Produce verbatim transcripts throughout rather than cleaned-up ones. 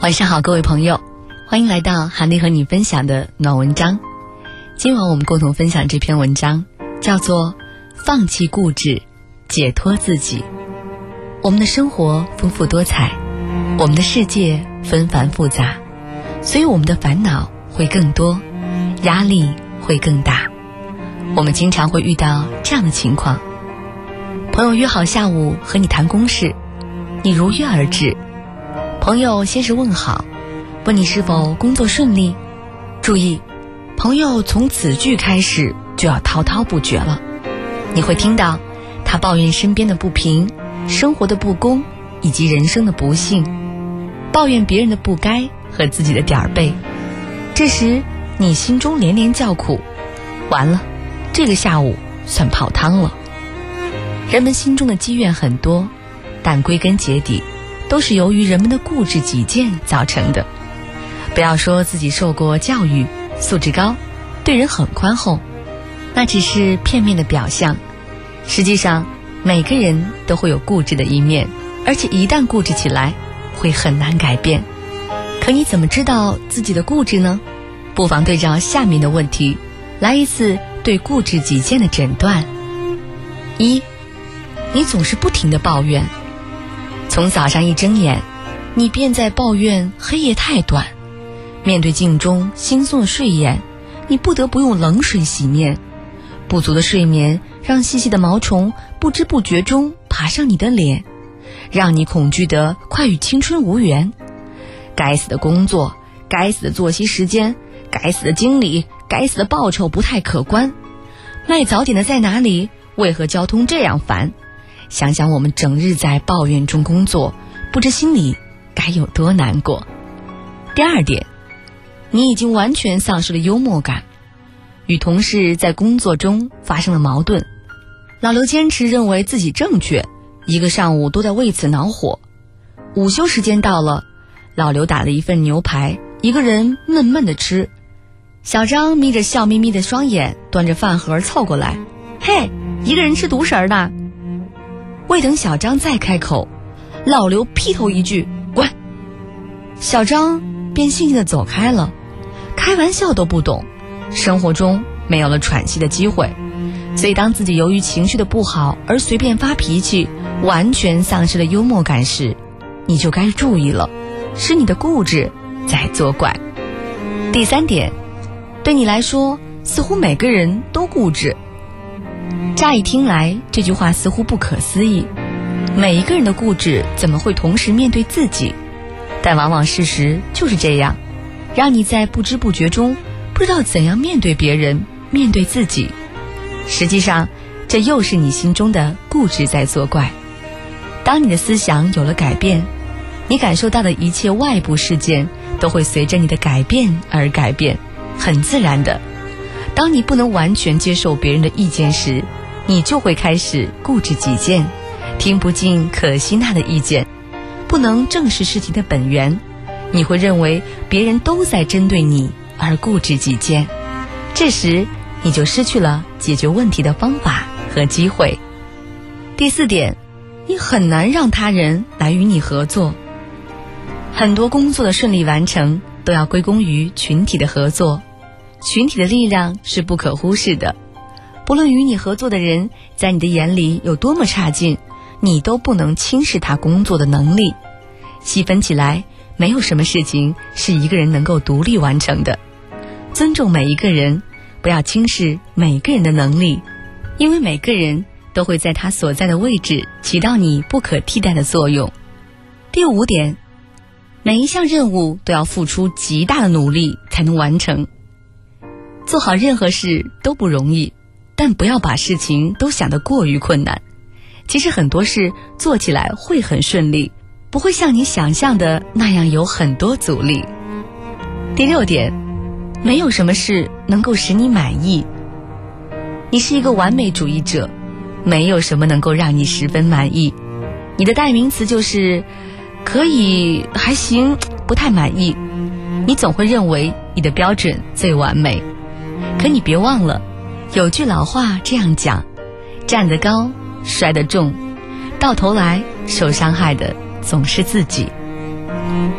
晚上好，各位朋友，欢迎来到韩丽和你分享的暖文章。今晚我们共同分享这篇文章，叫做放弃固执，解脱自己。我们的生活丰富多彩，我们的世界纷繁复杂，所以我们的烦恼会更多，压力会更大。我们经常会遇到这样的情况，朋友约好下午和你谈公事，你如约而至。朋友先是问好，问你是否工作顺利。注意，朋友从此句开始就要滔滔不绝了。你会听到他抱怨身边的不平，生活的不公，以及人生的不幸，抱怨别人的不该和自己的点儿背。这时你心中连连叫苦，完了，这个下午算泡汤了。人们心中的积怨很多，但归根结底都是由于人们的固执己见造成的。不要说自己受过教育，素质高，对人很宽厚，那只是片面的表象。实际上每个人都会有固执的一面，而且一旦固执起来会很难改变。可你怎么知道自己的固执呢？不妨对照下面的问题来一次对固执己见的诊断。一，你总是不停地抱怨，从早上一睁眼，你便在抱怨黑夜太短。面对镜中惺忪的睡眼，你不得不用冷水洗面。不足的睡眠让细细的毛虫不知不觉中爬上你的脸，让你恐惧得快与青春无缘。该死的工作，该死的作息时间，该死的经理，该死的报酬不太可观。卖早点的在哪里？为何交通这样烦？想想我们整日在抱怨中工作，不知心里该有多难过。第二点，你已经完全丧失了幽默感。与同事在工作中发生了矛盾，老刘坚持认为自己正确，一个上午都在为此恼火。午休时间到了，老刘打了一份牛排，一个人闷闷地吃。小张眯着笑眯眯的双眼，端着饭盒凑过来，嘿，一个人吃独食的。未等小张再开口，老刘劈头一句，滚！小张便悻悻地走开了，开玩笑都不懂，生活中没有了喘息的机会。所以当自己由于情绪的不好而随便发脾气，完全丧失了幽默感时，你就该注意了，是你的固执在作怪。第三点，对你来说似乎每个人都固执。乍一听来，这句话似乎不可思议，每一个人的固执怎么会同时面对自己？但往往事实就是这样，让你在不知不觉中不知道怎样面对别人，面对自己。实际上这又是你心中的固执在作怪。当你的思想有了改变，你感受到的一切外部事件都会随着你的改变而改变，很自然的。当你不能完全接受别人的意见时，你就会开始固执己见，听不进可吸纳的意见，不能正视事情的本源。你会认为别人都在针对你而固执己见，这时你就失去了解决问题的方法和机会。第四点，你很难让他人来与你合作。很多工作的顺利完成都要归功于群体的合作，群体的力量是不可忽视的。不论与你合作的人在你的眼里有多么差劲，你都不能轻视他工作的能力。细分起来，没有什么事情是一个人能够独立完成的。尊重每一个人，不要轻视每个人的能力，因为每个人都会在他所在的位置起到你不可替代的作用。第五点，每一项任务都要付出极大的努力才能完成。做好任何事都不容易，但不要把事情都想得过于困难。其实很多事做起来会很顺利，不会像你想象的那样有很多阻力。第六点，没有什么事能够使你满意。你是一个完美主义者，没有什么能够让你十分满意。你的代名词就是可以，还行，不太满意。你总会认为你的标准最完美。可你别忘了，有句老话这样讲，站得高，摔得重，到头来受伤害的总是自己。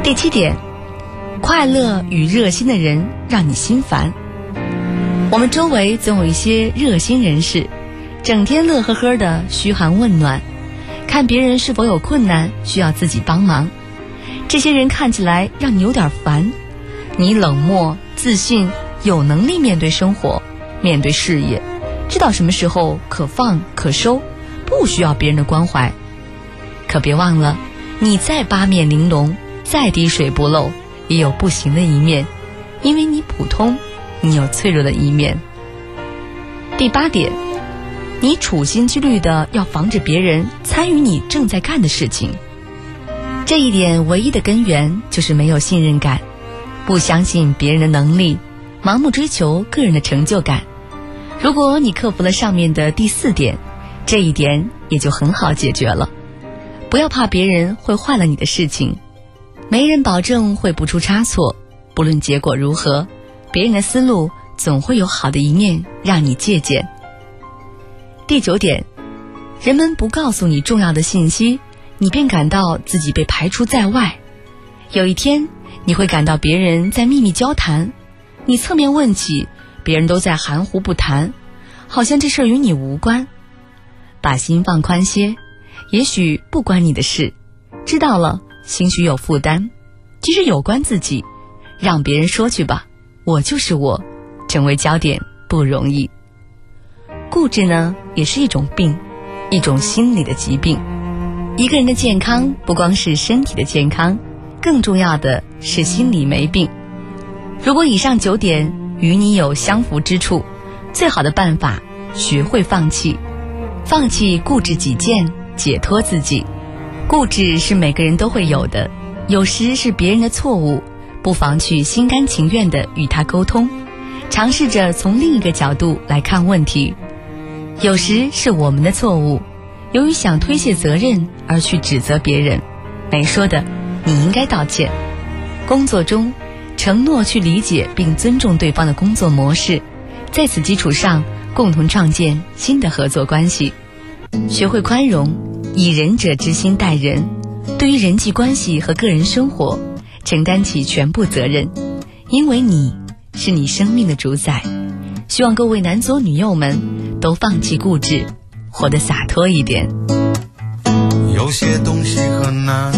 第七点，快乐与热心的人让你心烦。我们周围总有一些热心人士，整天乐呵呵的嘘寒问暖，看别人是否有困难需要自己帮忙。这些人看起来让你有点烦，你冷漠、自信，有能力面对生活，面对事业，知道什么时候可放可收，不需要别人的关怀。可别忘了，你再八面玲珑，再滴水不漏，也有不行的一面，因为你普通，你有脆弱的一面。第八点，你处心积虑的要防止别人参与你正在干的事情。这一点唯一的根源就是没有信任感，不相信别人的能力，盲目追求个人的成就感。如果你克服了上面的第四点，这一点也就很好解决了。不要怕别人会坏了你的事情，没人保证会不出差错，不论结果如何，别人的思路总会有好的一面让你借鉴。第九点，人们不告诉你重要的信息，你便感到自己被排除在外。有一天，你会感到别人在秘密交谈，你侧面问起，别人都在含糊不谈，好像这事儿与你无关。把心放宽些，也许不关你的事，知道了心许有负担，其实有关自己，让别人说去吧，我就是我，成为焦点不容易。固执呢，也是一种病，一种心理的疾病。一个人的健康不光是身体的健康，更重要的是心理没病。如果以上九点与你有相符之处，最好的办法，学会放弃，放弃固执己见，解脱自己。固执是每个人都会有的，有时是别人的错误，不妨去心甘情愿地与他沟通，尝试着从另一个角度来看问题。有时是我们的错误，由于想推卸责任而去指责别人，没说的，你应该道歉。工作中，承诺去理解并尊重对方的工作模式，在此基础上共同创建新的合作关系。学会宽容，以仁者之心待人，对于人际关系和个人生活承担起全部责任，因为你是你生命的主宰。希望各位男左女右们都放弃固执，活得洒脱一点。 有些东西很难，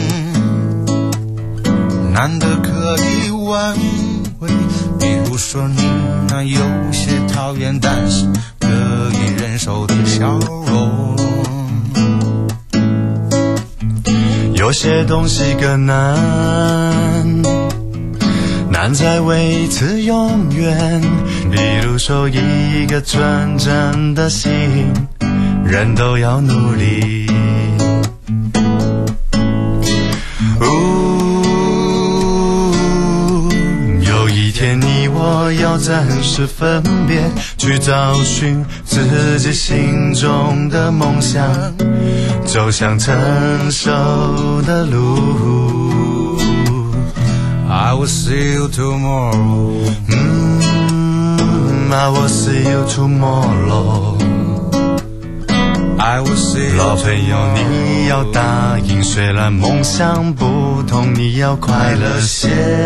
难得可以挽回，比如说你那有些讨厌但是可以忍受的笑容。有些东西更难，难在维持永远，比如说一个纯真的心，人都要努力。有一天你我要暂时分别，去找寻自己心中的梦想，走向成熟的路。I will see you tomorrow. Mm, I will see you tomorrow. I will see you tomorrow. 老朋友，你要答应，虽然梦想不同，你要快乐些。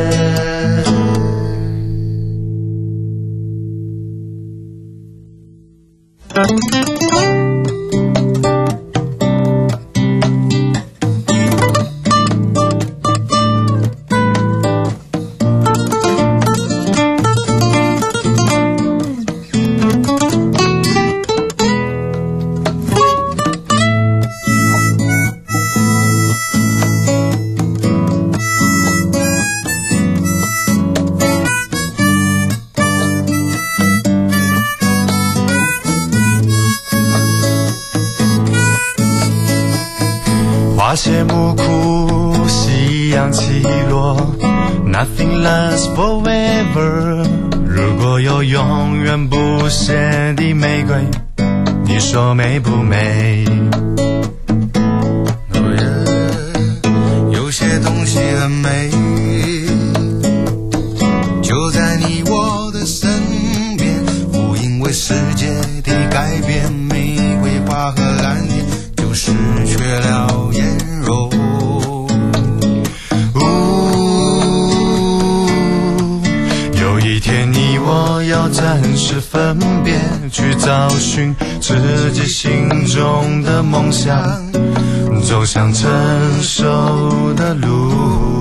花谢木枯，夕阳起落 Nothing lasts forever。 如果有永远不谢的玫瑰，你说美不美？ oh yeah， 有些东西很美，就在你我的身边，不因为世界的改变，玫瑰花和蓝天就失去了颜容。 去找寻自己心中的梦想，走向成熟的路。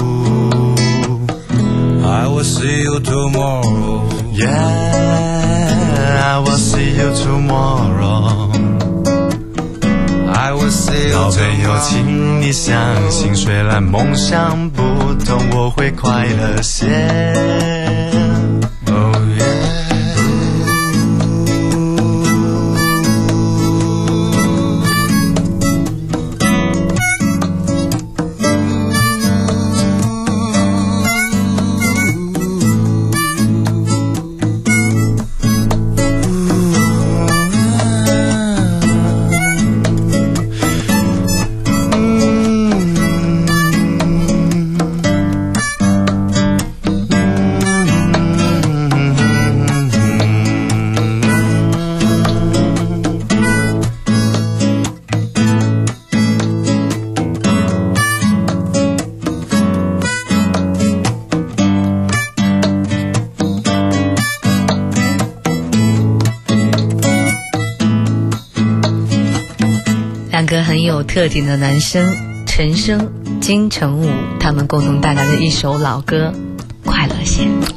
I will see you tomorrow. Yeah, I will see you tomorrow. I will see you 老 tomorrow. 朋友，请你相信，虽然梦想不同，我会快乐些。Oh yeah. 两个很有特点的男生陈升、金城武，他们共同带来的一首老歌《快乐些》。